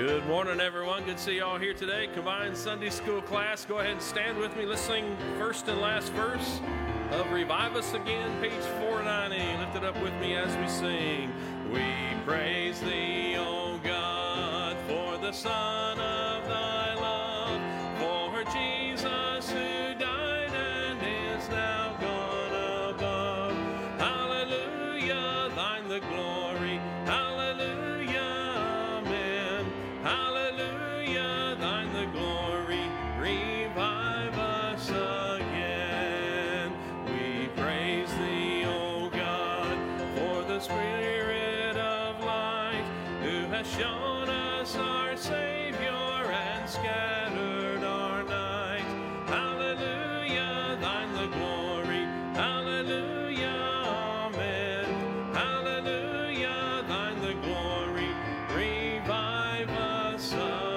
Good morning, everyone. Good to see you all here today. Combined Sunday School class. Go ahead and stand with me. Let's sing first and last verse of Revive Us Again, page 490. Lift it up with me as we sing. We praise thee, O God, for the Son of thy love, for Jesus who died and is now gone above. Hallelujah, thine the glory. Hallelujah, amen. Hallelujah, thine the glory. Revive us again. We praise thee, O God, for the Spirit of light, who has shown us our Savior and scattered our night. Hallelujah, thine the glory. Hallelujah, amen. Hallelujah, thine the glory. Revive us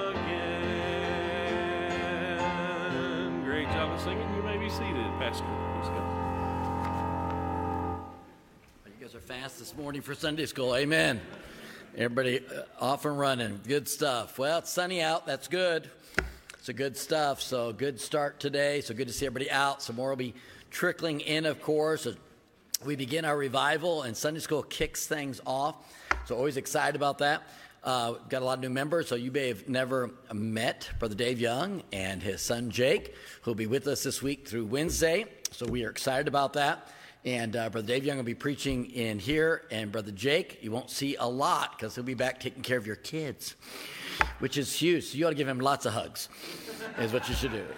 again. Great job of singing. You may be seated. Pastor, please go. You guys are fast this morning for Sunday school. Amen. Everybody off and running. Good stuff. Well, it's sunny out. That's good. It's a good stuff. So good start today. So good to see everybody out. Some more will be trickling in, of course. We begin our revival, and Sunday school kicks things off. So always excited about that. Got a lot of new members, so you may have never met Brother Dave Young and his son Jake, who'll be with us this week through Wednesday. So we are excited about that. And Brother Dave Young will be preaching in here, and Brother Jake, you won't see a lot because he'll be back taking care of your kids, which is huge. So you ought to give him lots of hugs, is what you should do.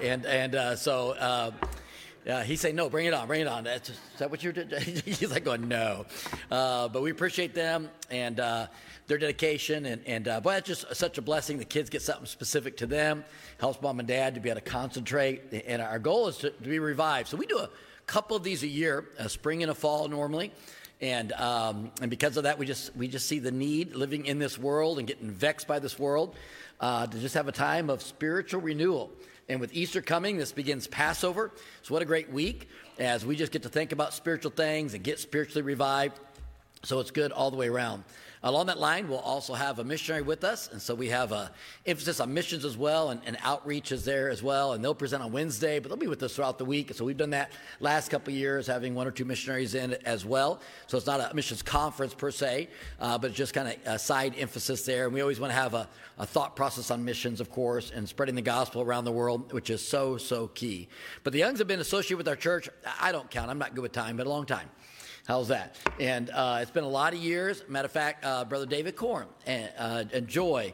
So he's saying, no, bring it on. Is that what you're doing? He's like going, no. But we appreciate them and their dedication. Boy, that's just such a blessing. The kids get something specific to them, helps mom and dad to be able to concentrate. And our goal is to be revived. So we do a couple of these a year, a spring and a fall normally. And because of that, we just see the need living in this world and getting vexed by this world to just have a time of spiritual renewal. And with Easter coming, this begins Passover. So what a great week as we just get to think about spiritual things and get spiritually revived. So it's good all the way around. Along that line, we'll also have a missionary with us. And so we have an emphasis on missions as well, and outreach is there as well. And they'll present on Wednesday, but they'll be with us throughout the week. So we've done that last couple of years, having one or two missionaries in as well. So it's not a missions conference per se, but it's just kind of a side emphasis there. And we always want to have a thought process on missions, of course, and spreading the gospel around the world, which is so, so key. But the Youngs have been associated with our church. I don't count. I'm not good with time, but a long time. How's that? And it's been a lot of years. Matter of fact, Brother David Korn and Joy.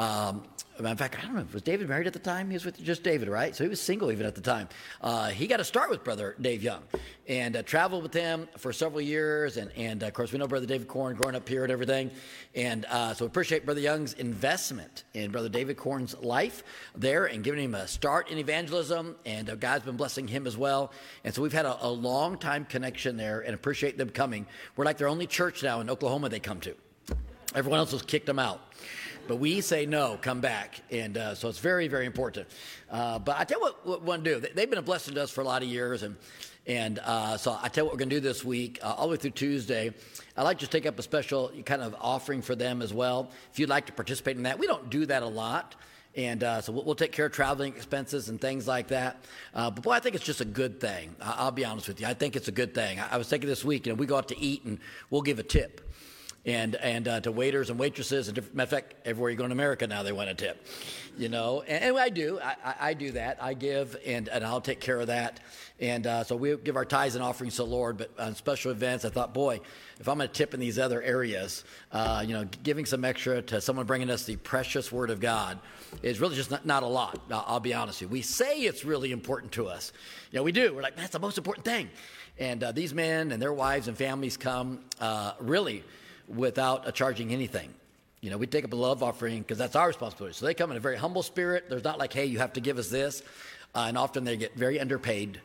In fact, I don't know, was David married at the time? He was with just David, right? So he was single even at the time. He got to start with Brother Dave Young and traveled with him for several years. And of course, we know Brother David Korn growing up here and everything. And so we appreciate Brother Young's investment in Brother David Korn's life there and giving him a start in evangelism. And God's been blessing him as well. And so we've had a long time connection there and appreciate them coming. We're like their only church now in Oklahoma they come to. Everyone else has kicked them out. But we say no, come back. And so it's very, very important. But I tell you what we want to do. They've been a blessing to us for a lot of years. And so I tell you what we're going to do this week, all the way through Tuesday. I'd like to just take up a special kind of offering for them as well. If you'd like to participate in that. We don't do that a lot. And so we'll take care of traveling expenses and things like that. But boy, I think it's just a good thing. I'll be honest with you. I think it's a good thing. I was thinking this week, we go out to eat and we'll give a tip. And to waiters and waitresses, and matter of fact, everywhere you go in America now, they want a tip, And I do. I do that. I give, and I'll take care of that. And so we give our tithes and offerings to the Lord. But on special events, I thought, boy, if I'm going to tip in these other areas, giving some extra to someone bringing us the precious Word of God is really just not a lot. I'll be honest with you. We say it's really important to us. We do. We're like, that's the most important thing. And these men and their wives and families come really without charging anything. We take up a love offering because that's our responsibility. So they come in a very humble spirit. There's not like, hey, you have to give us this. And often they get very underpaid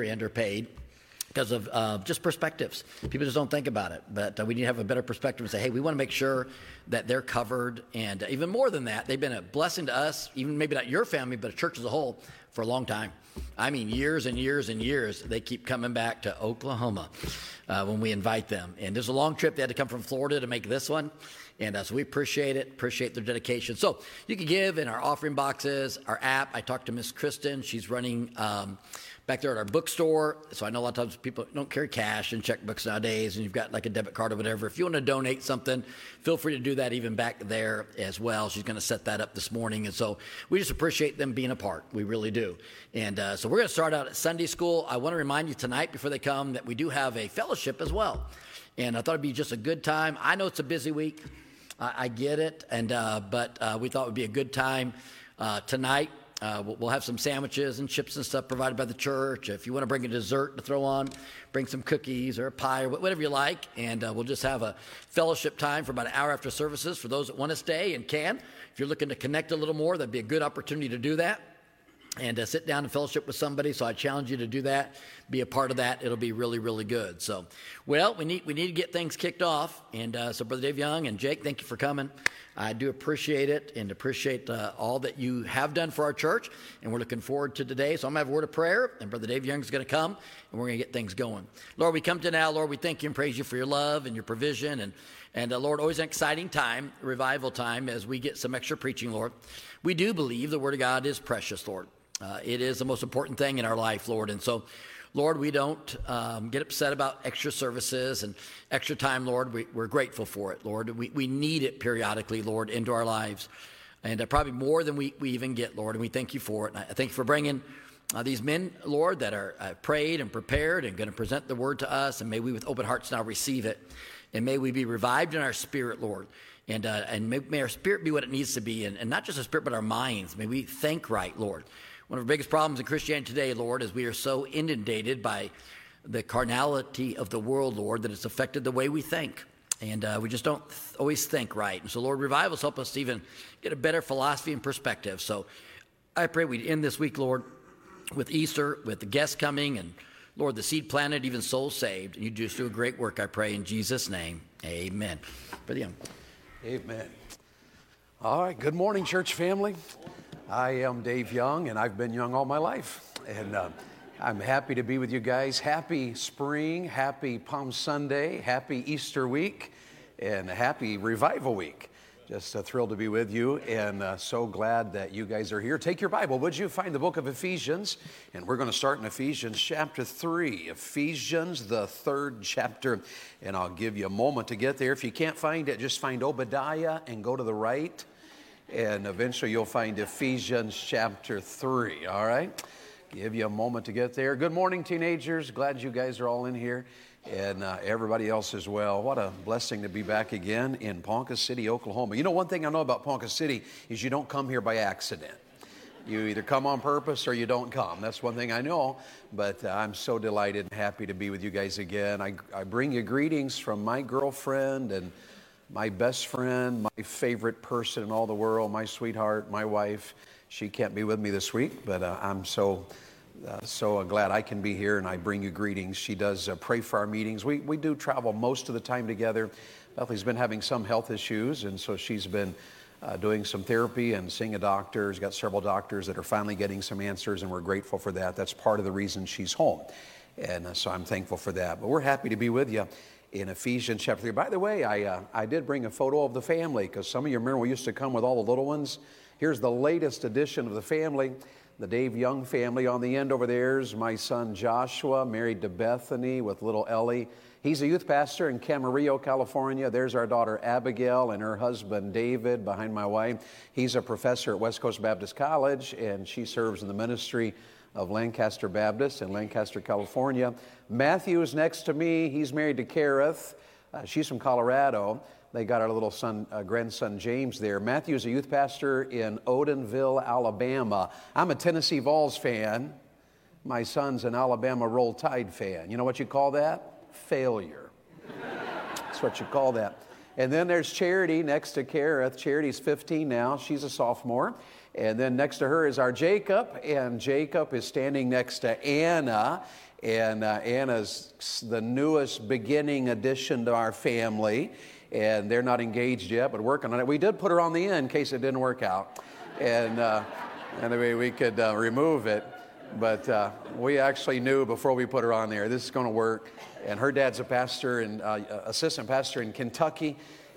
because of just perspectives. People just don't think about it. But we need to have a better perspective and say, hey, we want to make sure that they're covered. And even more than that, they've been a blessing to us, even maybe not your family, but a church as a whole, for a long time. I mean, years and years and years, they keep coming back to Oklahoma when we invite them. And there's a long trip. They had to come from Florida to make this one. And so we appreciate it, appreciate their dedication. So you can give in our offering boxes, our app. I talked to Miss Kristen. She's running back there at our bookstore. So I know a lot of times people don't carry cash and checkbooks nowadays, and you've got like a debit card or whatever. If you want to donate something, feel free to do that even back there as well. She's going to set that up this morning. And so we just appreciate them being a part. We really do. And so we're going to start out at Sunday school. I want to remind you tonight before they come that we do have a fellowship as well. And I thought it'd be just a good time. I know it's a busy week. I get it. And but we thought it would be a good time tonight. We'll have some sandwiches and chips and stuff provided by the church. If you want to bring a dessert to throw on, bring some cookies or a pie or whatever you like. And we'll just have a fellowship time for about an hour after services for those that want to stay and can. If you're looking to connect a little more, that'd be a good opportunity to do that. And sit down and fellowship with somebody. So I challenge you to do that, be a part of that. It'll be really, really good. So, well, we need to get things kicked off. And so Brother Dave Young and Jake, thank you for coming. I do appreciate it and appreciate all that you have done for our church. And we're looking forward to today. So I'm going to have a word of prayer, and Brother Dave Young is going to come, and we're going to get things going. Lord, we come to now. Lord, we thank you and praise you for your love and your provision. And Lord, always an exciting time, revival time, as we get some extra preaching, Lord. We do believe the Word of God is precious, Lord. It is the most important thing in our life, Lord. And so, Lord, we don't get upset about extra services and extra time, Lord. We're grateful for it, Lord. We need it periodically, Lord, into our lives. And probably more than we even get, Lord. And we thank you for it. And I thank you for bringing these men, Lord, that are prayed and prepared and going to present the word to us. And may we with open hearts now receive it. And may we be revived in our spirit, Lord. And may our spirit be what it needs to be. And not just our spirit, but our minds. May we think right, Lord. One of our biggest problems in Christianity today, Lord, is we are so inundated by the carnality of the world, Lord, that it's affected the way we think. And we just don't always think right. And so, Lord, revive us, help us to even get a better philosophy and perspective. So I pray we'd end this week, Lord, with Easter, with the guests coming, and, Lord, the seed planted, even souls saved. And you just do a great work, I pray, in Jesus' name. Amen. Brother Young. Amen. All right. Good morning, church family. I am Dave Young, and I've been young all my life. And I'm happy to be with you guys. Happy spring, happy Palm Sunday, happy Easter week, and happy Revival week. Just thrilled to be with you, and so glad that you guys are here. Take your Bible, would you? Find the book of Ephesians, and we're going to start in Ephesians chapter 3. Ephesians, the 3rd chapter, and I'll give you a moment to get there. If you can't find it, just find Obadiah and go to the right. And eventually you'll find Ephesians chapter 3, all right? Give you a moment to get there. Good morning, teenagers. Glad you guys are all in here, and everybody else as well. What a blessing to be back again in Ponca City, Oklahoma. You know, one thing I know about Ponca City is you don't come here by accident. You either come on purpose or you don't come. That's one thing I know, but I'm so delighted and happy to be with you guys again. I bring you greetings from my girlfriend and my best friend, my favorite person in all the world, my sweetheart, my wife. She can't be with me this week, but I'm so glad I can be here, and I bring you greetings. She does pray for our meetings. We do travel most of the time together. Bethel's been having some health issues, and so she's been doing some therapy and seeing a doctor. She's got several doctors that are finally getting some answers, and we're grateful for that. That's part of the reason she's home, and so I'm thankful for that. But we're happy to be with you in Ephesians chapter 3. By the way, I did bring a photo of the family, because some of you remember we used to come with all the little ones. Here's the latest edition of the family, the Dave Young family. On the end over there is my son Joshua, married to Bethany with little Ellie. He's a youth pastor in Camarillo, California. There's our daughter Abigail and her husband David behind my wife. He's a professor at West Coast Baptist College, and she serves in the ministry of Lancaster Baptist in Lancaster, California. Matthew is next to me. He's married to Kareth. She's from Colorado. They got our little son, grandson James there. Matthew's a youth pastor in Odenville, Alabama. I'm a Tennessee Vols fan. My son's an Alabama Roll Tide fan. You know what you call that? Failure. That's what you call that. And then there's Charity next to Kareth. Charity's 15 now. She's a sophomore. And then next to her is our Jacob, and Jacob is standing next to Anna. And Anna's the newest beginning addition to our family. And they're not engaged yet, but working on it. We did put her on the end in case it didn't work out. And Anyway, we could remove it. But we actually knew before we put her on there, this is going to work. And her dad's a pastor and assistant pastor in Kentucky.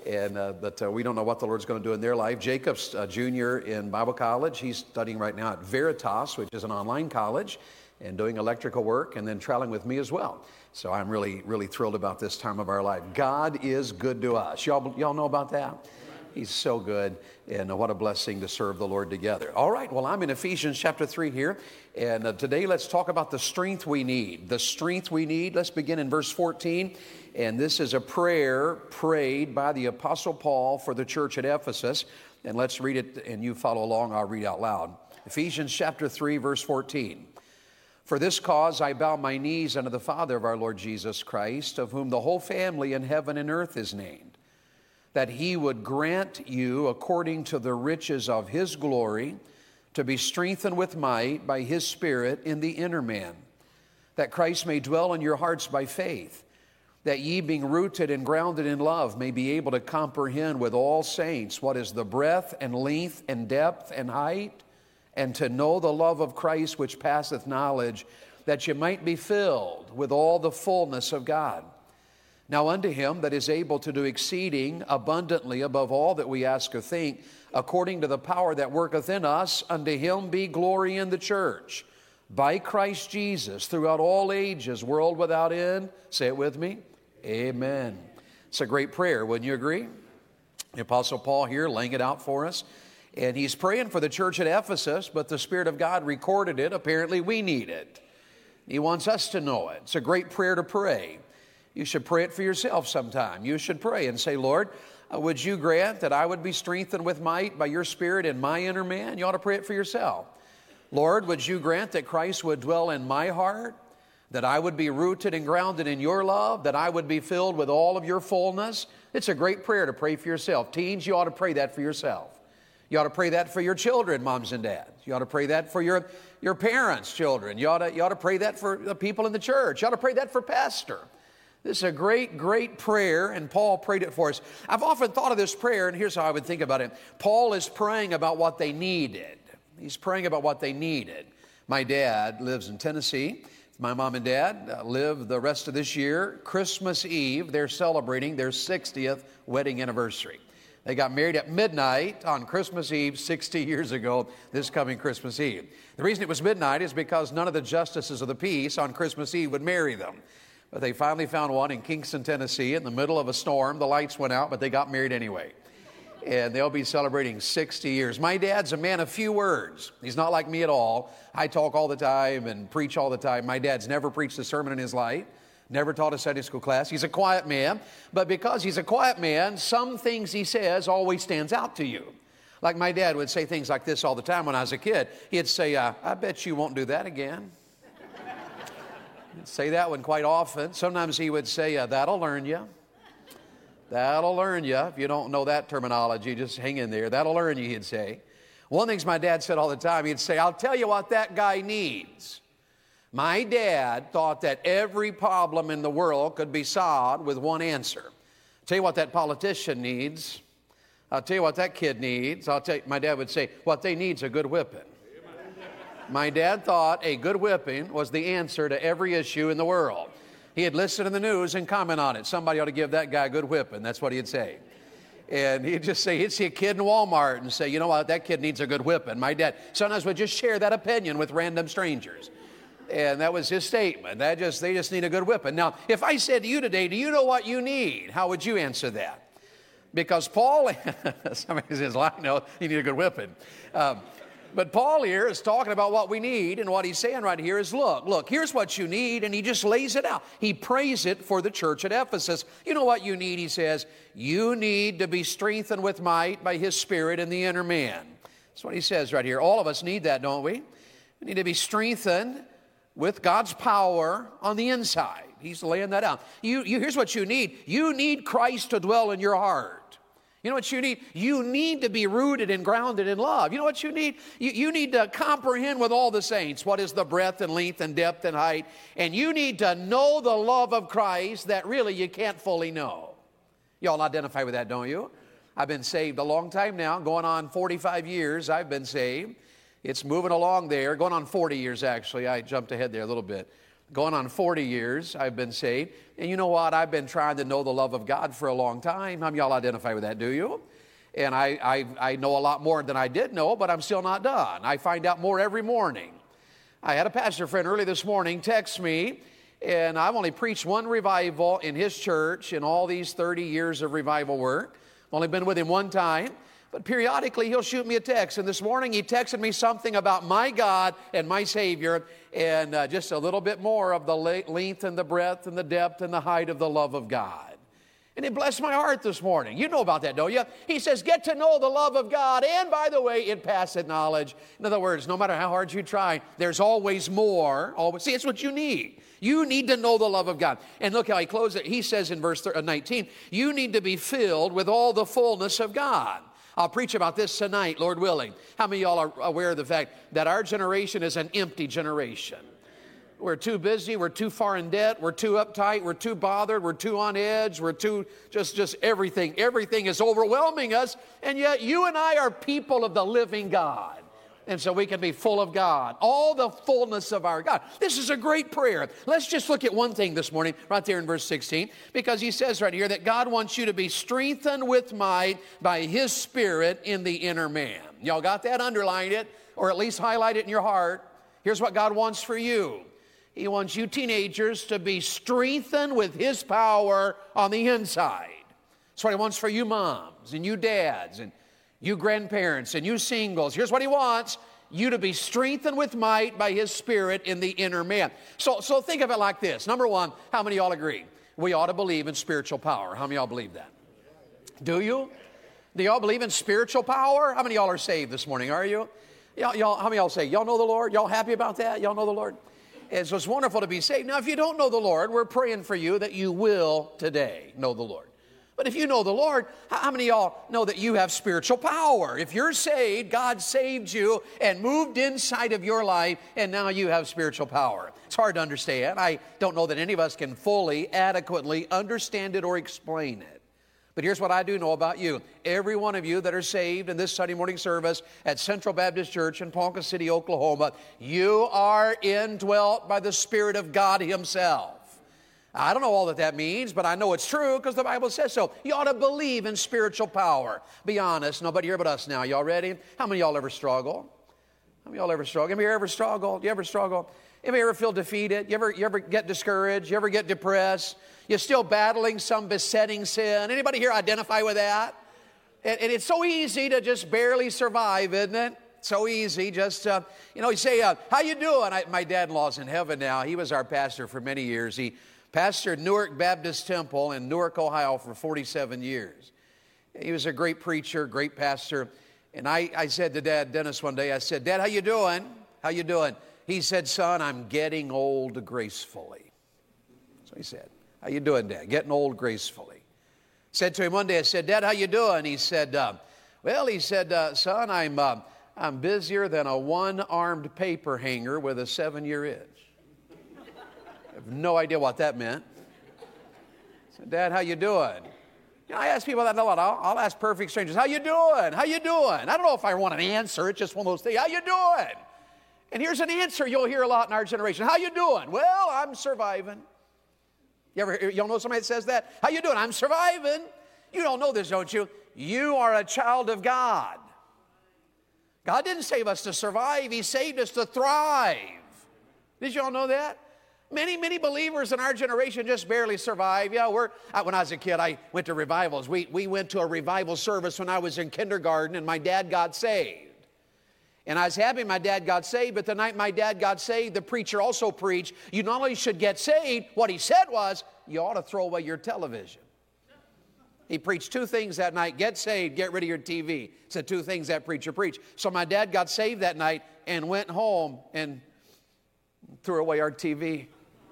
But we don't know what the Lord's going to do in their life. Jacob's a junior in Bible college. He's studying right now at Veritas, which is an online college, and doing electrical work and then traveling with me as well. So I'm really, really thrilled about this time of our life. God is good to us. Y'all know about that? He's so good, and what a blessing to serve the Lord together. All right, well, I'm in Ephesians chapter 3 here, and today let's talk about the strength we need. The strength we need. Let's begin in verse 14, and this is a prayer prayed by the Apostle Paul for the church at Ephesus, and let's read it, and you follow along. I'll read out loud. Ephesians chapter 3, verse 14. For this cause I bow my knees unto the Father of our Lord Jesus Christ, of whom the whole family in heaven and earth is named, that he would grant you, according to the riches of his glory, to be strengthened with might by his Spirit in the inner man, that Christ may dwell in your hearts by faith, that ye, being rooted and grounded in love, may be able to comprehend with all saints what is the breadth and length and depth and height, and to know the love of Christ which passeth knowledge, that ye might be filled with all the fullness of God. Now unto him that is able to do exceeding abundantly above all that we ask or think, according to the power that worketh in us, unto him be glory in the church, by Christ Jesus, throughout all ages, world without end. Say it with me. Amen. It's a great prayer, wouldn't you agree? The Apostle Paul here laying it out for us. And he's praying for the church at Ephesus, but the Spirit of God recorded it. Apparently we need it. He wants us to know it. It's a great prayer to pray. You should pray it for yourself sometime. You should pray and say, Lord, would you grant that I would be strengthened with might by your Spirit in my inner man? You ought to pray it for yourself. Lord, would you grant that Christ would dwell in my heart, that I would be rooted and grounded in your love, that I would be filled with all of your fullness? It's a great prayer to pray for yourself. Teens, you ought to pray that for yourself. You ought to pray that for your children, moms and dads. You ought to pray that for your parents' children. You ought to pray that for the people in the church. You ought to pray that for pastor. This is a great, great prayer, and Paul prayed it for us. I've often thought of this prayer, and here's how I would think about it. Paul is praying about what they needed. He's praying about what they needed. My dad lives in Tennessee. My mom and dad live the rest of this year. Christmas Eve, they're celebrating their 60th wedding anniversary. They got married at midnight on Christmas Eve 60 years ago, this coming Christmas Eve. The reason it was midnight is because none of the justices of the peace on Christmas Eve would marry them. But they finally found one in Kingston, Tennessee, in the middle of a storm. The lights went out, but they got married anyway. And they'll be celebrating 60 years. My dad's a man of few words. He's not like me at all. I talk all the time and preach all the time. My dad's never preached a sermon in his life, never taught a Sunday school class. He's a quiet man. But because he's a quiet man, some things he says always stands out to you. Like my dad would say things like this all the time when I was a kid. He'd say, I bet you won't do that again. He'd say that one quite often. Sometimes he would say, that'll learn you. That'll learn you. If you don't know that terminology, just hang in there. That'll learn you, he'd say. One of the things my dad said all the time, he'd say, I'll tell you what that guy needs. My dad thought that every problem in the world could be solved with one answer. I'll tell you what that politician needs. I'll tell you what that kid needs. My dad would say, what they need is a good whipping. My dad thought a good whipping was the answer to every issue in the world. He'd listen to the news and comment on it. Somebody ought to give that guy a good whipping. That's what he'd say. And he'd just say, he'd see a kid in Walmart and say, you know what, that kid needs a good whipping. My dad sometimes would just share that opinion with random strangers. And that was his statement. They just need a good whipping. Now, if I said to you today, do you know what you need? How would you answer that? Because Paul, somebody says, well, I know you need a good whipping. But Paul here is talking about what we need, and what he's saying right here is, look, here's what you need, and he just lays it out. He prays it for the church at Ephesus. You know what you need, he says, you need to be strengthened with might by his Spirit in the inner man. That's what he says right here. All of us need that, don't we? We need to be strengthened with God's power on the inside. He's laying that out. Here's what you need. You need Christ to dwell in your heart. You know what you need? You need to be rooted and grounded in love. You know what you need? You need to comprehend with all the saints what is the breadth and length and depth and height. And you need to know the love of Christ that really you can't fully know. Y'all identify with that, don't you? I've been saved a long time now, going on 45 years I've been saved. It's moving along there, going on 40 years actually. I jumped ahead there a little bit. Going on 40 years I've been saved. And you know what? I've been trying to know the love of God for a long time. How many of y'all identify with that, do you? And I know a lot more than I did know, but I'm still not done. I find out more every morning. I had a pastor friend early this morning text me, and I've only preached one revival in his church in all these 30 years of revival work. I've only been with him one time. But periodically, he'll shoot me a text. And this morning, he texted me something about my God and my Savior, and just a little bit more of the length and the breadth and the depth and the height of the love of God. And it blessed my heart this morning. You know about that, don't you? He says, get to know the love of God, and by the way, it passeth knowledge. In other words, no matter how hard you try, there's always more. See, it's what you need. You need to know the love of God. And look how he closes it. He says in verse 19, you need to be filled with all the fullness of God. I'll preach about this tonight, Lord willing. How many of y'all are aware of the fact that our generation is an empty generation? We're too busy, we're too far in debt, we're too uptight, we're too bothered, we're too on edge, we're too just everything. Everything is overwhelming us, and yet you and I are people of the living God. And so we can be full of God, all the fullness of our God. This is a great prayer. Let's just look at one thing this morning, right there in verse 16, because he says right here that God wants you to be strengthened with might by His Spirit in the inner man. Y'all got that? Underline it, or at least highlight it in your heart. Here's what God wants for you. He wants you teenagers to be strengthened with His power on the inside. That's what He wants for you moms and you dads and you grandparents and you singles. Here's what He wants: you to be strengthened with might by His Spirit in the inner man. So think of it like this. Number one, how many of y'all agree? We ought to believe in spiritual power. How many of y'all believe that? Do you? Do y'all believe in spiritual power? How many of y'all are saved this morning? Are you? How many of y'all say, y'all know the Lord? Y'all happy about that? Y'all know the Lord? And so it's wonderful to be saved. Now, if you don't know the Lord, we're praying for you that you will today know the Lord. But if you know the Lord, how many of y'all know that you have spiritual power? If you're saved, God saved you and moved inside of your life, and now you have spiritual power. It's hard to understand. I don't know that any of us can fully, adequately understand it or explain it. But here's what I do know about you. Every one of you that are saved in this Sunday morning service at Central Baptist Church in Ponca City, Oklahoma, you are indwelt by the Spirit of God Himself. I don't know all that means, but I know it's true because the Bible says so. You ought to believe in spiritual power. Be honest. Nobody here but us now. Y'all ready? How many of y'all ever struggle? How many of y'all ever struggle? Anybody ever struggle? Do you ever struggle? Anybody ever feel defeated? You ever get discouraged? You ever get depressed? You're still battling some besetting sin? Anybody here identify with that? And it's so easy to just barely survive, isn't it? So easy, just, you say, how you doing? My dad-in-law's in heaven now. He was our pastor for many years. He pastored Newark Baptist Temple in Newark, Ohio for 47 years. He was a great preacher, great pastor. And I said to Dad Dennis one day, I said, Dad, how you doing? How you doing? He said, son, I'm getting old gracefully. So he said, how you doing, Dad? Getting old gracefully. Said to him one day, I said, Dad, how you doing? He said, son, I'm busier than a one-armed paper hanger with a 7-year itch. I have no idea what that meant. I said, Dad, how you doing? I ask people that a lot. I'll ask perfect strangers, how you doing? How you doing? I don't know if I want an answer. It's just one of those things. How you doing? And here's an answer you'll hear a lot in our generation. How you doing? Well, I'm surviving. Y'all know somebody that says that? How you doing? I'm surviving. You don't know this, don't you? You are a child of God. God didn't save us to survive. He saved us to thrive. Did you all know that? Many believers in our generation just barely survive. Yeah, when I was a kid, I went to revivals. We went to a revival service when I was in kindergarten, and my dad got saved. And I was happy my dad got saved, but the night my dad got saved, the preacher also preached, you not only should get saved, what he said was, you ought to throw away your television. He preached 2 things that night: get saved, get rid of your TV. Said 2 things that preacher preached. So my dad got saved that night and went home and threw away our TV.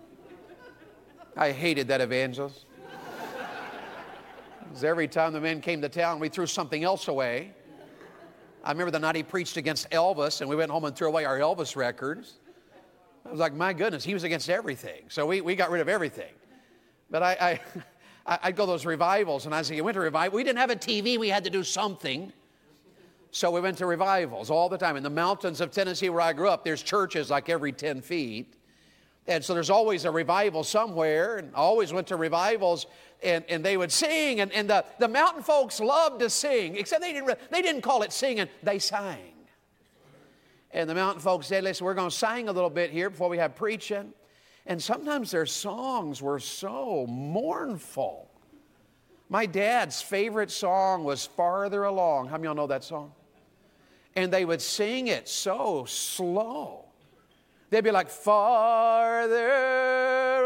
I hated that evangelist. Because every time the men came to town, we threw something else away. I remember the night he preached against Elvis, and we went home and threw away our Elvis records. I was like, my goodness, he was against everything. So we got rid of everything. But I'd go to those revivals, and I said, you went to revival. We didn't have a TV. We had to do something. So we went to revivals all the time. In the mountains of Tennessee where I grew up, there's churches like every 10 feet. And so there's always a revival somewhere, and I always went to revivals, and they would sing, and the mountain folks loved to sing, except they didn't call it singing, they sang. And the mountain folks said, listen, we're going to sing a little bit here before we have preaching. And sometimes their songs were so mournful. My dad's favorite song was Farther Along. How many of y'all know that song? And they would sing it so slow. They'd be like, farther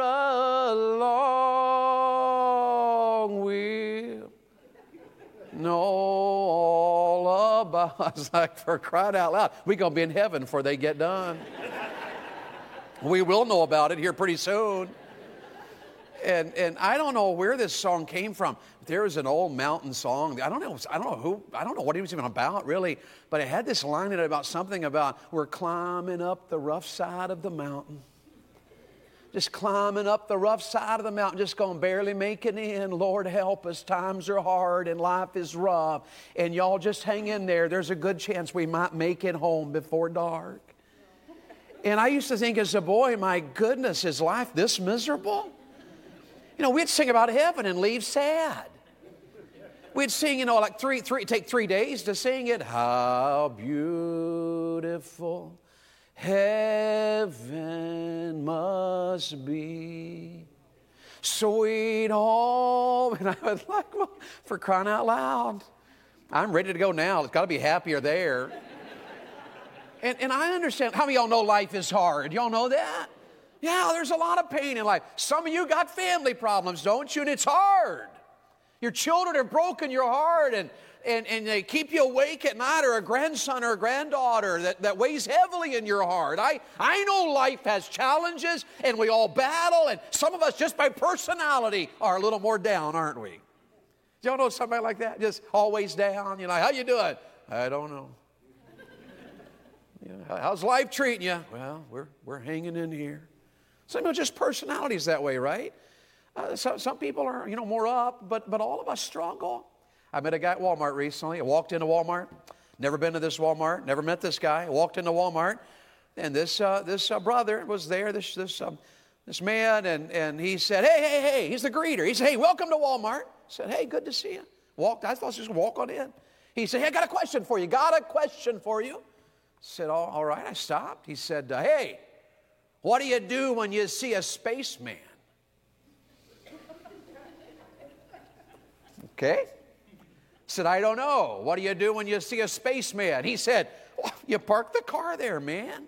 along we'll know all about. I was like, for crying out loud, we're going to be in heaven before they get done. We will know about it here pretty soon. And I don't know where this song came from. There was an old mountain song. I don't know what it was even about, really. But it had this line in it about something about we're climbing up the rough side of the mountain. Just climbing up the rough side of the mountain, just going barely making in. Lord help us, times are hard and life is rough. And y'all just hang in there. There's a good chance we might make it home before dark. And I used to think as a boy, my goodness, is life this miserable? You know, we'd sing about heaven and leave sad. We'd sing, you know, like take 3 days to sing it. How beautiful heaven must be. Sweet home. And I was like, well, for crying out loud, I'm ready to go now. It's got to be happier there. And I understand. How many of y'all know life is hard? Y'all know that? Yeah, there's a lot of pain in life. Some of you got family problems, don't you? And it's hard. Your children have broken your heart and they keep you awake at night, or a grandson or a granddaughter that weighs heavily in your heart. I know life has challenges and we all battle, and some of us just by personality are a little more down, aren't we? Y'all know somebody like that? Just always down. You're like, how you doing? I don't know. How's life treating you? Well, we're hanging in here. Some of just personalities that way, right? Some people are, you know, more up, but all of us struggle. I met a guy at Walmart recently. I walked into Walmart. Never been to this Walmart. Never met this guy. I walked into Walmart, and this brother was there. This man, and he said, hey. He's the greeter. He said, hey, welcome to Walmart. I said, hey, good to see you. I thought just walk on in. He said, hey, I got a question for you. I said, all right. I stopped. He said, hey, what do you do when you see a spaceman? Okay. Said, I don't know. What do you do when you see a spaceman? He said, well, you park the car there, man.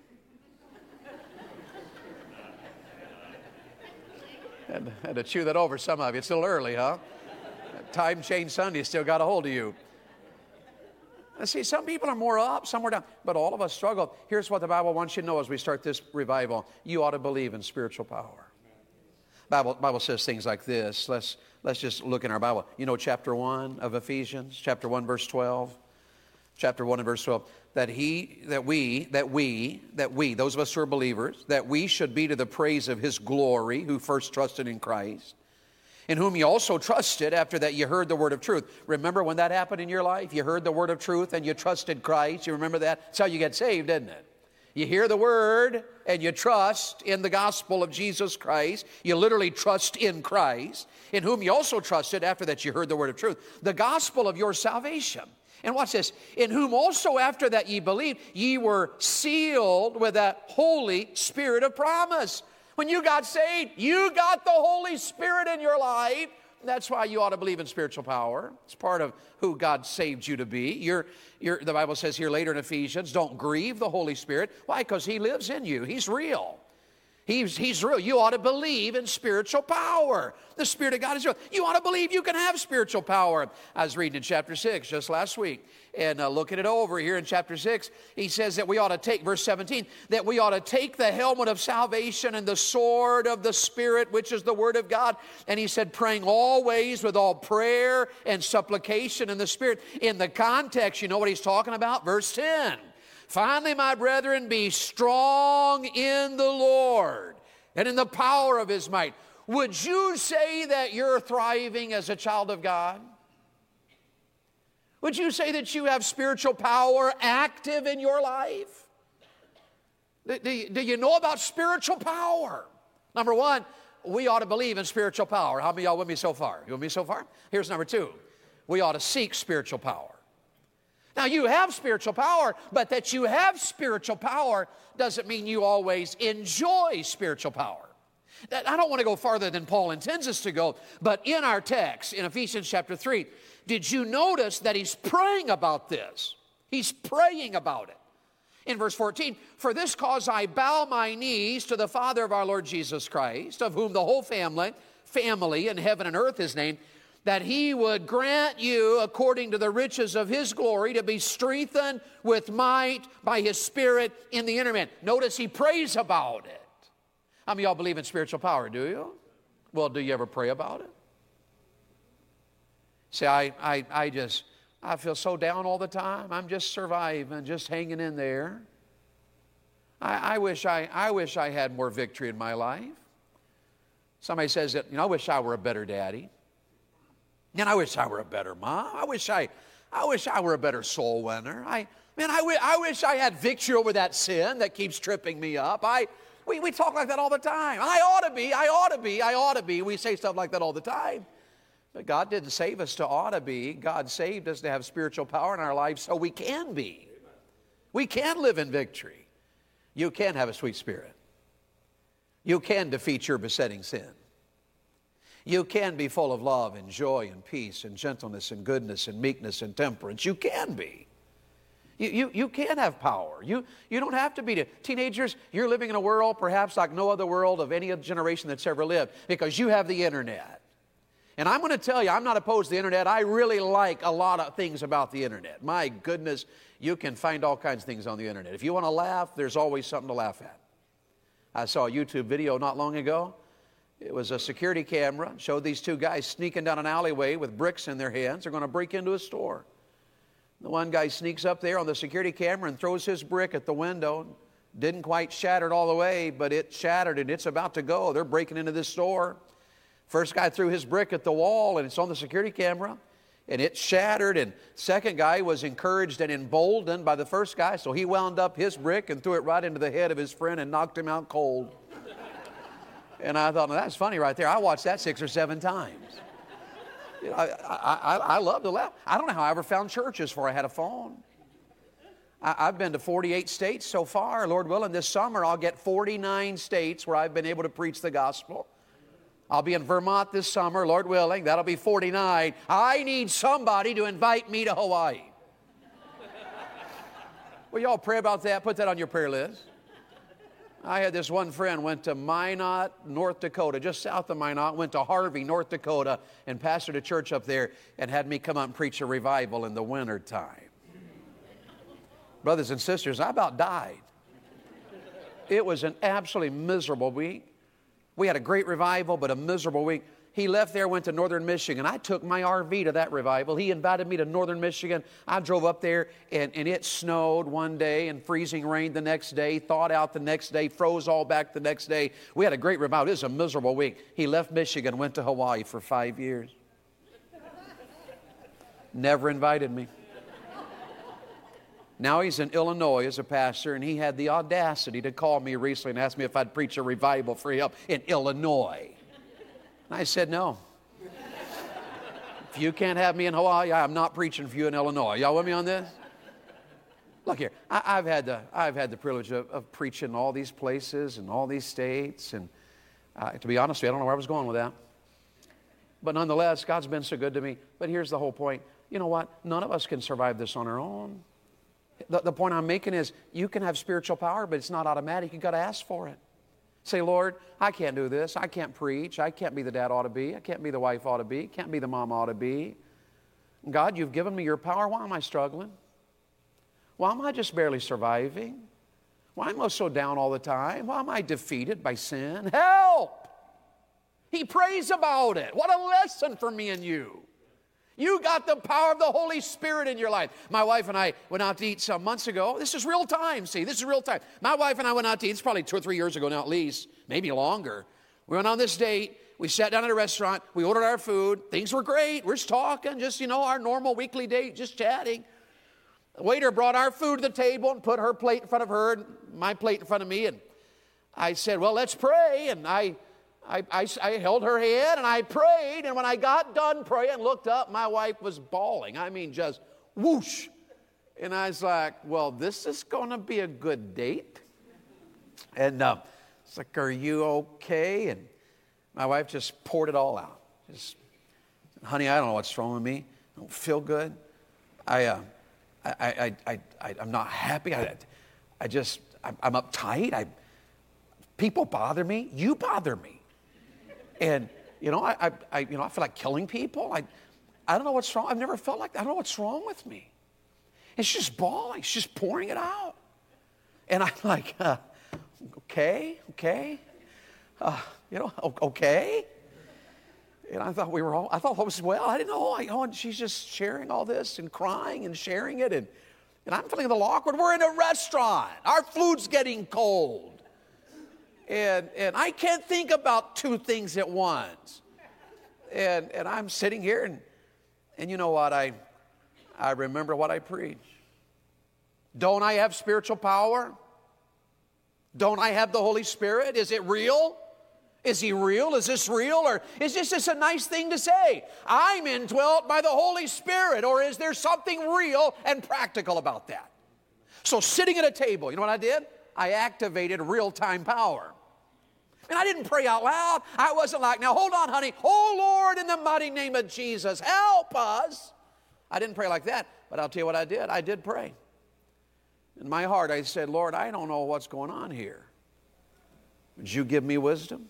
Had to chew that over, some of you. It's still early, huh? Time Change Sunday still got a hold of you. And see, some people are more up, some are down, but all of us struggle. Here's what the Bible wants you to know as we start this revival. You ought to believe in spiritual power. Bible says things like this. Let's just look in our Bible. You know chapter 1 of Ephesians, chapter 1, verse 12. Chapter 1 and verse 12. That we, those of us who are believers, that we should be to the praise of His glory, who first trusted in Christ, in whom you also trusted after that you heard the word of truth. Remember when that happened in your life? You heard the word of truth and you trusted Christ. You remember that? That's how you get saved, isn't it? You hear the word and you trust in the gospel of Jesus Christ. You literally trust in Christ, in whom you also trusted after that you heard the word of truth. The gospel of your salvation. And watch this. In whom also after that ye believed, ye were sealed with that Holy Spirit of promise. When you got saved, you got the Holy Spirit in your life. That's why you ought to believe in spiritual power. It's part of who God saved you to be. The Bible says here later in Ephesians, don't grieve the Holy Spirit. Why? Because He lives in you. He's real. He's real. You ought to believe in spiritual power. The Spirit of God is real. You ought to believe you can have spiritual power. I was reading in chapter 6 just last week, and looking it over here in chapter 6, he says that we ought to take, verse 17, that we ought to take the helmet of salvation and the sword of the Spirit, which is the Word of God. And he said, praying always with all prayer and supplication in the Spirit. In the context, you know what he's talking about? Verse 10. Finally, my brethren, be strong in the Lord and in the power of His might. Would you say that you're thriving as a child of God? Would you say that you have spiritual power active in your life? Do you know about spiritual power? Number one, we ought to believe in spiritual power. How many of y'all with me so far? You with me so far? Here's number two. We ought to seek spiritual power. Now, you have spiritual power, but that you have spiritual power doesn't mean you always enjoy spiritual power. I don't want to go farther than Paul intends us to go, but in our text, in Ephesians chapter 3, did you notice that he's praying about this? He's praying about it. In verse 14, for this cause I bow my knees to the Father of our Lord Jesus Christ, of whom the whole family in heaven and earth is named, that he would grant you, according to the riches of his glory, to be strengthened with might by his Spirit in the inner man. Notice he prays about it. How many of y'all believe in spiritual power, do you? Well, do you ever pray about it? See, I feel so down all the time. I'm just surviving, just hanging in there. I wish I had more victory in my life. Somebody says that, I wish I were a better daddy. And I wish I were a better mom. I wish I were a better soul winner. I wish I had victory over that sin that keeps tripping me up. We talk like that all the time. I ought to be. We say stuff like that all the time. But God didn't save us to ought to be. God saved us to have spiritual power in our lives so we can be. We can live in victory. You can have a sweet spirit. You can defeat your besetting sin. You can be full of love and joy and peace and gentleness and goodness and meekness and temperance. You can be. You can have power. You don't have to be. Teenagers, you're living in a world perhaps like no other world of any other generation that's ever lived because you have the internet. And I'm going to tell you, I'm not opposed to the internet. I really like a lot of things about the internet. My goodness, you can find all kinds of things on the internet. If you want to laugh, there's always something to laugh at. I saw a YouTube video not long ago. It was a security camera. Showed these two guys sneaking down an alleyway with bricks in their hands. They're going to break into a store. The one guy sneaks up there on the security camera and throws his brick at the window. Didn't quite shatter it all the way, but it shattered and it's about to go. They're breaking into this store. First guy threw his brick at the wall and it's on the security camera. And it shattered, and second guy was encouraged and emboldened by the first guy, so he wound up his brick and threw it right into the head of his friend and knocked him out cold. And I thought, that's funny right there. I watched that 6 or 7 times. I love to laugh. I don't know how I ever found churches before I had a phone. I've been to 48 states so far. Lord willing, this summer I'll get 49 states where I've been able to preach the gospel. I'll be in Vermont this summer, Lord willing. That'll be 49. I need somebody to invite me to Hawaii. Will y'all pray about that? Put that on your prayer list. I had this one friend, went to Minot, North Dakota, just south of Minot, went to Harvey, North Dakota, and pastored a church up there and had me come out and preach a revival in the winter time. Brothers and sisters, I about died. It was an absolutely miserable week. We had a great revival, but a miserable week. He left there, went to northern Michigan. I took my RV to that revival. He invited me to northern Michigan. I drove up there, and it snowed one day and freezing rain the next day, thawed out the next day, froze all back the next day. We had a great revival. It was a miserable week. He left Michigan, went to Hawaii for 5 years. Never invited me. Now he's in Illinois as a pastor, and he had the audacity to call me recently and ask me if I'd preach a revival for him in Illinois. And I said, no. If you can't have me in Hawaii, I'm not preaching for you in Illinois. Y'all with me on this? Look here, I've had the privilege of preaching in all these places and all these states, and to be honest with you, I don't know where I was going with that. But nonetheless, God's been so good to me. But here's the whole point. You know what? None of us can survive this on our own. The point I'm making is you can have spiritual power, but it's not automatic. You've got to ask for it. Say, Lord, I can't do this. I can't preach. I can't be the dad ought to be. I can't be the wife ought to be. Can't be the mom ought to be. God, you've given me your power. Why am I struggling? Why am I just barely surviving? Why am I so down all the time? Why am I defeated by sin? Help! He prays about it. What a lesson for me and you. You got the power of the Holy Spirit in your life. My wife and I went out to eat some months ago. This is real time, see. This is real time. My wife and I went out to eat. It's probably 2 or 3 years ago now at least, maybe longer. We went on this date. We sat down at a restaurant. We ordered our food. Things were great. We're just talking, just, our normal weekly date, just chatting. The waiter brought our food to the table and put her plate in front of her and my plate in front of me. And I said, well, let's pray. And I held her hand and I prayed. And when I got done praying, looked up, my wife was bawling. I mean, just whoosh. And I was like, well, this is going to be a good date. And it's like, are you okay? And my wife just poured it all out. Just, honey, I don't know what's wrong with me. I don't feel good. I'm not happy. I'm uptight. People bother me. You bother me. And, I feel like killing people. I don't know what's wrong. I've never felt like that. I don't know what's wrong with me. And she's just bawling. She's just pouring it out. And I'm like, okay. Okay. And I thought all was well. I didn't know. And she's just sharing all this and crying and sharing it. And I'm feeling a little awkward. We're in a restaurant. Our food's getting cold. And I can't think about two things at once. And I'm sitting here and you know what? I remember what I preached. Don't I have spiritual power? Don't I have the Holy Spirit? Is it real? Is He real? Is this real? Or is this just a nice thing to say? I'm indwelt by the Holy Spirit. Or is there something real and practical about that? So sitting at a table, you know what I did? I activated real-time power. And I didn't pray out loud. I wasn't like, now hold on, honey. Oh, Lord, in the mighty name of Jesus, help us. I didn't pray like that. But I'll tell you what I did. I did pray. In my heart, I said, Lord, I don't know what's going on here. Would you give me wisdom?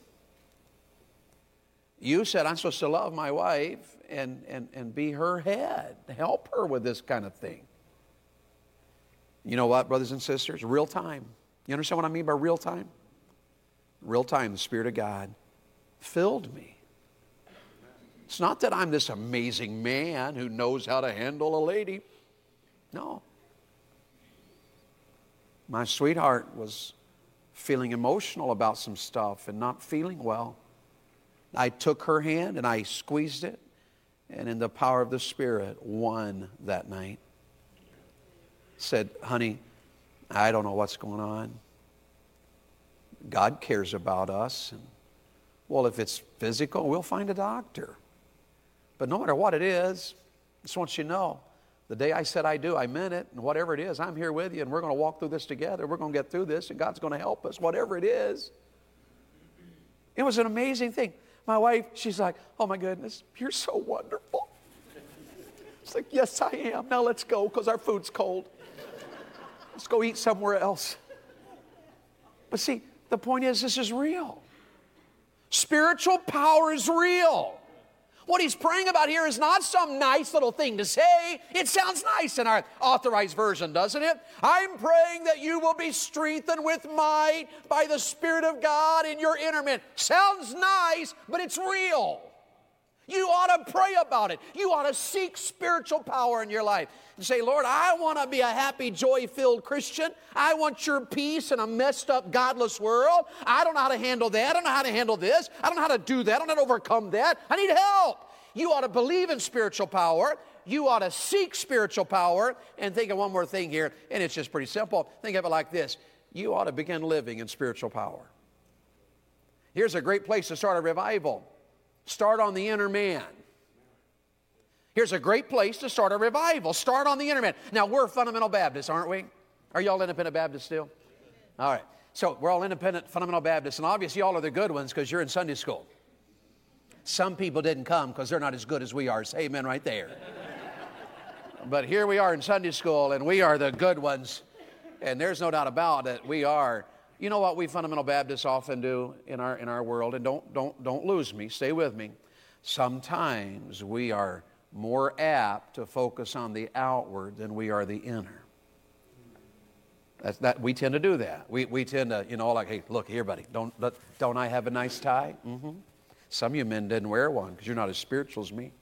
You said I'm supposed to love my wife and be her head, help her with this kind of thing. You know what, brothers and sisters? Real time. You understand what I mean by real time? Real time, the Spirit of God filled me. It's not that I'm this amazing man who knows how to handle a lady. No. My sweetheart was feeling emotional about some stuff and not feeling well. I took her hand and I squeezed it, and in the power of the Spirit, won that night. Said, honey, I don't know what's going on. God cares about us. And, well, if it's physical, we'll find a doctor. But no matter what it is, I just want you to know, the day I said I do, I meant it. And whatever it is, I'm here with you, and we're going to walk through this together. We're going to get through this, and God's going to help us, whatever it is. It was an amazing thing. My wife, she's like, oh my goodness, you're so wonderful. It's like, yes, I am. Now let's go, because our food's cold. Let's go eat somewhere else. But see, the point is, this is real. Spiritual power is real. What he's praying about here is not some nice little thing to say. It sounds nice in our authorized version, doesn't it? I'm praying that you will be strengthened with might by the Spirit of God in your inner man. Sounds nice, but it's real. You ought to pray about it. You ought to seek spiritual power in your life. And say, Lord, I want to be a happy, joy-filled Christian. I want your peace in a messed up, godless world. I don't know how to handle that. I don't know how to handle this. I don't know how to do that. I don't know how to overcome that. I need help. You ought to believe in spiritual power. You ought to seek spiritual power. And think of one more thing here, and it's just pretty simple. Think of it like this. You ought to begin living in spiritual power. Here's a great place to start a revival. Start on the inner man. Here's a great place to start a revival. Start on the inner man. Now, we're fundamental Baptists, aren't we? Are you all independent Baptists still? All right. So we're all independent fundamental Baptists, and obviously y'all are the good ones because you're in Sunday school. Some people didn't come because they're not as good as we are. Say amen right there. But here we are in Sunday school, and we are the good ones. And there's no doubt about it. We are. You know what we fundamental Baptists often do in our world, and don't lose me. Stay with me. Sometimes we are more apt to focus on the outward than we are the inner. We tend to do that. We tend to, like, hey, look here, buddy. Don't I have a nice tie? Mm-hmm. Some of you men didn't wear one because you're not as spiritual as me.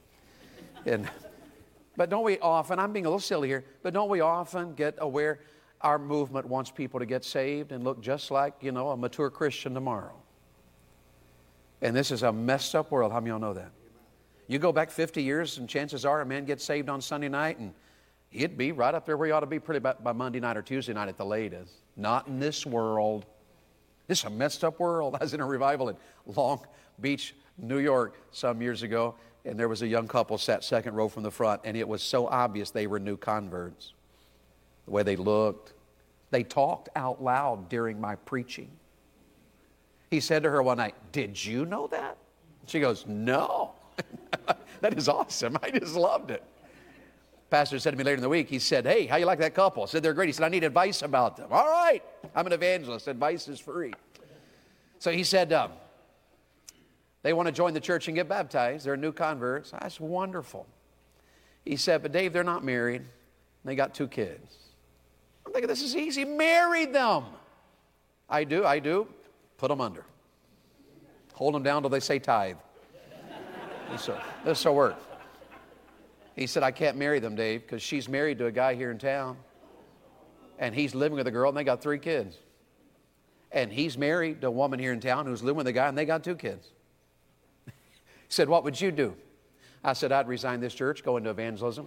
But don't we often, I'm being a little silly here, but don't we often get aware our movement wants people to get saved and look just like, a mature Christian tomorrow. And this is a messed up world. How many of y'all know that? You go back 50 years and chances are a man gets saved on Sunday night and he'd be right up there where he ought to be pretty by Monday night or Tuesday night at the latest. Not in this world. This is a messed up world. I was in a revival in Long Beach, New York some years ago, and there was a young couple sat second row from the front, and it was so obvious they were new converts. The way they looked. They talked out loud during my preaching. He said to her one night, "Did you know that?" She goes, "No." That is awesome. I just loved it. Pastor said to me later in the week, he said, "Hey, how you like that couple?" I said, "They're great." He said, "I need advice about them." "All right. I'm an evangelist. Advice is free." So he said, they want to join the church and get baptized. They're new converts. That's wonderful. He said, "But Dave, they're not married. They got 2 kids." I'm thinking, this is easy. Marry them. I do. Put them under. Hold them down till they say tithe. This will work. He said, "I can't marry them, Dave, because she's married to a guy here in town. And he's living with a girl, and they got 3 kids. And he's married to a woman here in town who's living with a guy, and they got 2 kids." He said, "What would you do?" I said, "I'd resign this church, go into evangelism."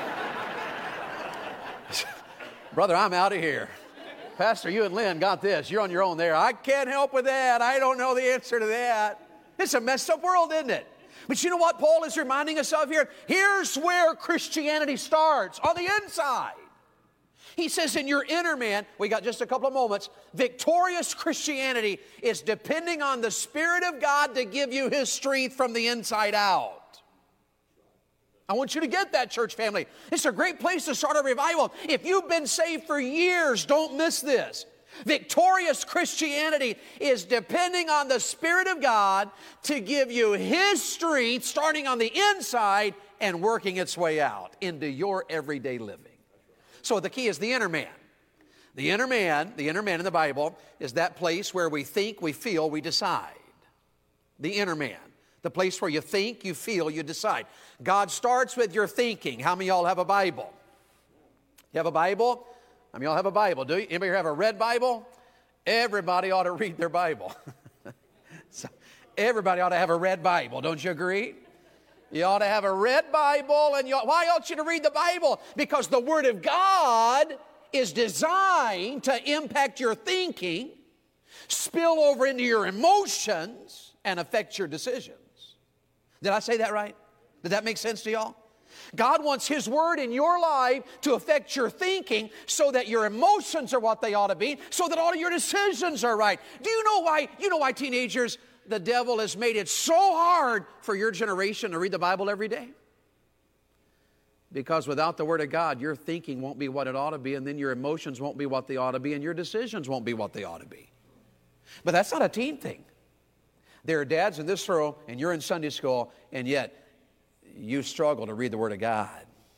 "Brother, I'm out of here. Pastor, you and Lynn got this. You're on your own there. I can't help with that. I don't know the answer to that." It's a messed up world, isn't it? But you know what Paul is reminding us of here? Here's where Christianity starts, on the inside. He says in your inner man, we got just a couple of moments, victorious Christianity is depending on the Spirit of God to give you His strength from the inside out. I want you to get that, church family. It's a great place to start a revival. If you've been saved for years, don't miss this. Victorious Christianity is depending on the Spirit of God to give you His strength, starting on the inside and working its way out into your everyday living. So the key is the inner man. The inner man in the Bible is that place where we think, we feel, we decide. The inner man. The place where you think, you feel, you decide. God starts with your thinking. How many of y'all have a Bible? You have a Bible? How many of y'all have a Bible? Do you? Anybody here have a red Bible? Everybody ought to read their Bible. So everybody ought to have a red Bible. Don't you agree? You ought to have a red Bible. And why ought you to read the Bible? Because the Word of God is designed to impact your thinking, spill over into your emotions, and affect your decisions. Did I say that right? Did that make sense to y'all? God wants His Word in your life to affect your thinking so that your emotions are what they ought to be, so that all of your decisions are right. Do you know why? You know why, teenagers, the devil has made it so hard for your generation to read the Bible every day? Because without the Word of God, your thinking won't be what it ought to be, and then your emotions won't be what they ought to be, and your decisions won't be what they ought to be. But that's not a teen thing. There are dads in this room, and you're in Sunday school, and yet you struggle to read the Word of God.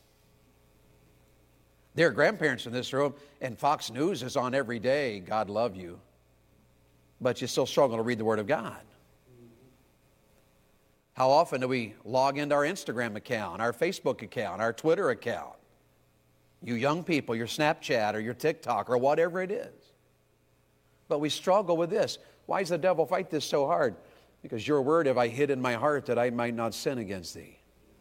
There are grandparents in this room, and Fox News is on every day, God love you, but you still struggle to read the Word of God. How often do we log into our Instagram account, our Facebook account, our Twitter account? You young people, your Snapchat or your TikTok or whatever it is. But we struggle with this. Why does the devil fight this so hard? Because your word have I hid in my heart that I might not sin against thee.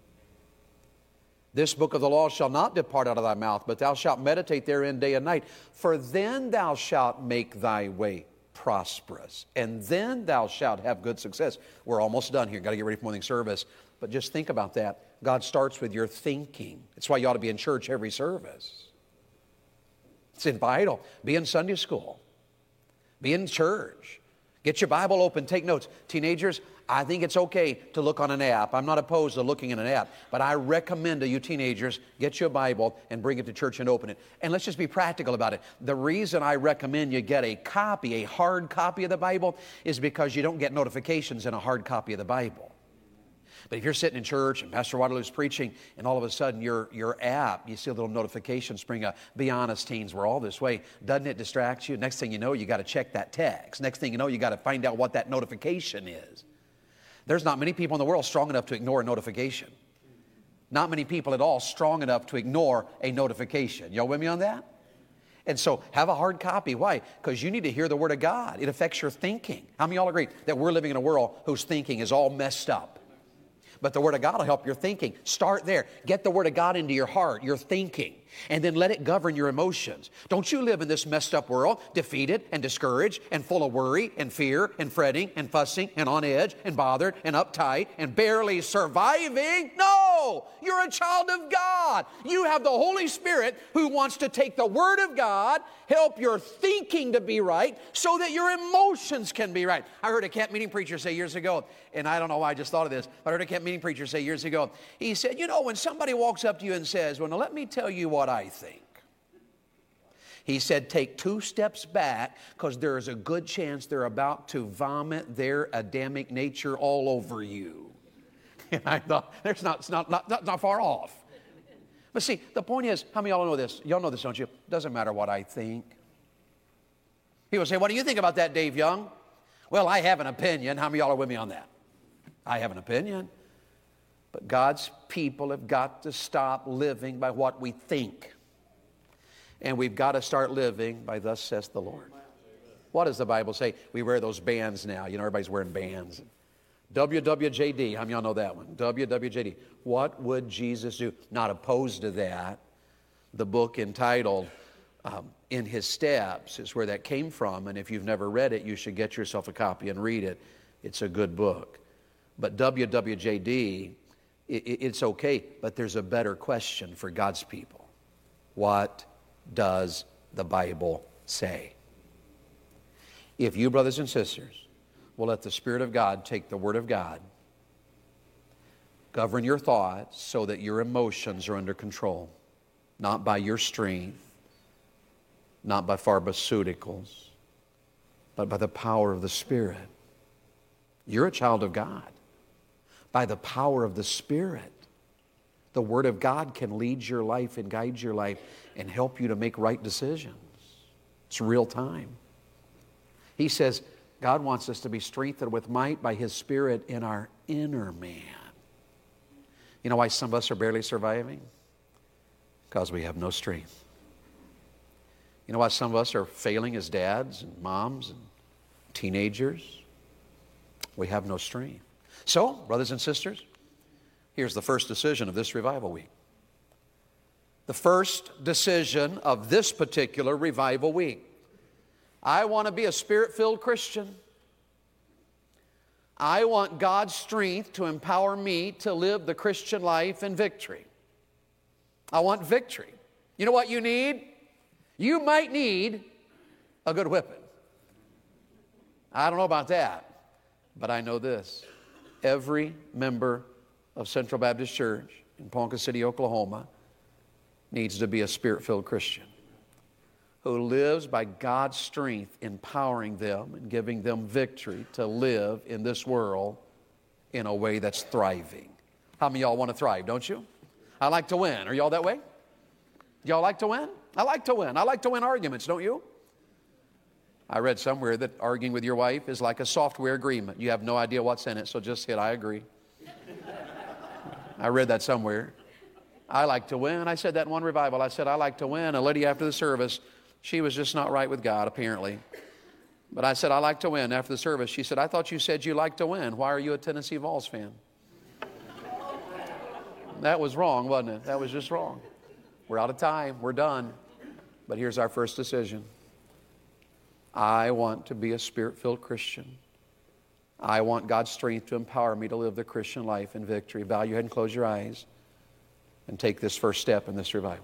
This book of the law shall not depart out of thy mouth, but thou shalt meditate therein day and night. For then thou shalt make thy way prosperous, and then thou shalt have good success. We're almost done here. Got to get ready for morning service. But just think about that. God starts with your thinking. That's why you ought to be in church every service. It's vital. Be in Sunday school. Be in church. Get your Bible open. Take notes. Teenagers, I think it's okay to look on an app. I'm not opposed to looking in an app. But I recommend to you teenagers, get you a Bible and bring it to church and open it. And let's just be practical about it. The reason I recommend you get a copy, a hard copy of the Bible, is because you don't get notifications in a hard copy of the Bible. But if you're sitting in church and Pastor Waterloo's preaching and all of a sudden your app, you see a little notification spring up, be honest, teens, we're all this way. Doesn't it distract you? Next thing you know, you got to check that text. Next thing you know, you got to find out what that notification is. There's not many people in the world strong enough to ignore a notification. Not many people at all strong enough to ignore a notification. Y'all with me on that? And so have a hard copy. Why? Because you need to hear the Word of God. It affects your thinking. How many of y'all agree that we're living in a world whose thinking is all messed up? But the Word of God will help your thinking. Start there. Get the Word of God into your heart, your thinking, and then let it govern your emotions. Don't you live in this messed up world, defeated and discouraged and full of worry and fear and fretting and fussing and on edge and bothered and uptight and barely surviving. No! You're a child of God. You have the Holy Spirit who wants to take the Word of God, help your thinking to be right so that your emotions can be right. I heard a camp meeting preacher say years ago, and I don't know why I just thought of this, but I heard a camp meeting preacher say years ago, he said, you know, when somebody walks up to you and says, well, now let me tell you what I think. He said, take 2 steps back because there is a good chance they're about to vomit their Adamic nature all over you. And I thought, it's not far off. But see, the point is, how many of y'all know this? Y'all know this, don't you? It doesn't matter what I think. People say, what do you think about that, Dave Young? Well, I have an opinion. How many of y'all are with me on that? I have an opinion. But God's people have got to stop living by what we think. And we've got to start living by thus says the Lord. What does the Bible say? We wear those bands now. You know, everybody's wearing bands. WWJD, how many of y'all know that one? WWJD. What would Jesus do? Not opposed to that. The book entitled In His Steps is where that came from. And if you've never read it, you should get yourself a copy and read it. It's a good book. But WWJD, it's okay. But there's a better question for God's people. What does the Bible say? If you, brothers and sisters, will let the Spirit of God take the Word of God, govern your thoughts so that your emotions are under control, not by your strength, not by pharmaceuticals, but by the power of the Spirit. You're a child of God. By the power of the Spirit, the Word of God can lead your life and guide your life and help you to make right decisions. It's real time. He says, God wants us to be strengthened with might by His Spirit in our inner man. You know why some of us are barely surviving? Because we have no strength. You know why some of us are failing as dads and moms and teenagers? We have no strength. So, brothers and sisters, here's the first decision of this revival week. The first decision of this particular revival week. I want to be a Spirit-filled Christian. I want God's strength to empower me to live the Christian life in victory. I want victory. You know what you need? You might need a good whipping. I don't know about that, but I know this. Every member of Central Baptist Church in Ponca City, Oklahoma, needs to be a Spirit-filled Christian who lives by God's strength, empowering them and giving them victory to live in this world in a way that's thriving. How many of y'all want to thrive, don't you? I like to win. Are y'all that way? Y'all like to win? I like to win. I like to win arguments, don't you? I read somewhere that arguing with your wife is like a software agreement. You have no idea what's in it, so just hit I agree. I read that somewhere. I like to win. I said that in one revival. I said, I like to win. A lady after the service, she was just not right with God, apparently. But I said, I like to win. After the service, she said, I thought you said you like to win. Why are you a Tennessee Vols fan? That was wrong, wasn't it? That was just wrong. We're out of time. We're done. But here's our first decision. I want to be a Spirit-filled Christian. I want God's strength to empower me to live the Christian life in victory. Bow your head and close your eyes and take this first step in this revival.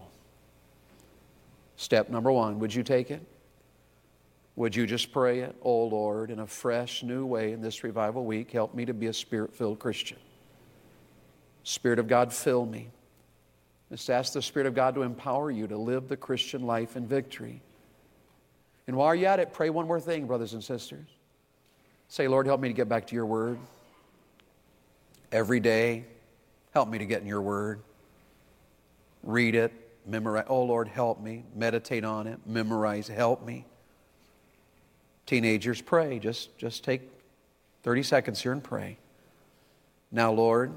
Step number 1, would you take it? Would you just pray it? Oh Lord, in a fresh, new way in this revival week, help me to be a Spirit-filled Christian. Spirit of God, fill me. Just ask the Spirit of God to empower you to live the Christian life in victory. And while you're at it, pray one more thing, brothers and sisters. Say, Lord, help me to get back to your word. Every day, help me to get in your word. Read it, memorize. Oh, Lord, help me. Meditate on it, memorize, help me. Teenagers, pray. Just take 30 seconds here and pray. Now, Lord,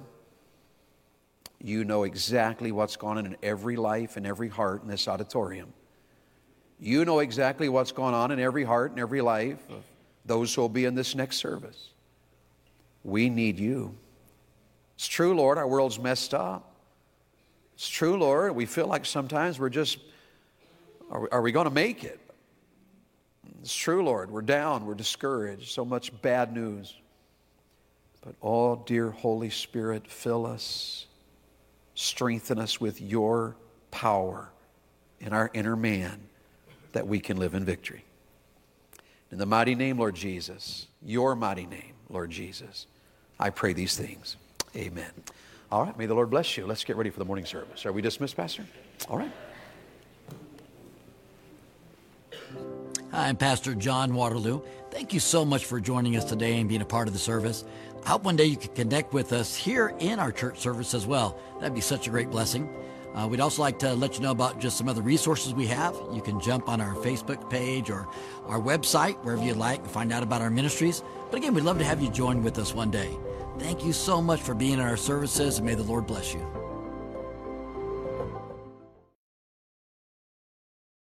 you know exactly what's going on in every life and every heart in this auditorium. You know exactly what's going on in every heart and every life of those who will be in this next service. We need you. It's true, Lord, our world's messed up. It's true, Lord, we feel like sometimes we're just, are we going to make it? It's true, Lord, we're down, we're discouraged, so much bad news. But, oh, dear Holy Spirit, fill us, strengthen us with your power in our inner man that we can live in victory. In the mighty name, Lord Jesus, your mighty name, Lord Jesus, I pray these things. Amen. All right, may the Lord bless you. Let's get ready for the morning service. Are we dismissed, Pastor? All right. Hi, I'm Pastor John Waterloo. Thank you so much for joining us today and being a part of the service. I hope one day you can connect with us here in our church service as well. That'd be such a great blessing. We'd also like to let you know about just some other resources we have. You can jump on our Facebook page or our website, wherever you'd like, and find out about our ministries. But again, we'd love to have you join with us one day. Thank you so much for being in our services, and may the Lord bless you.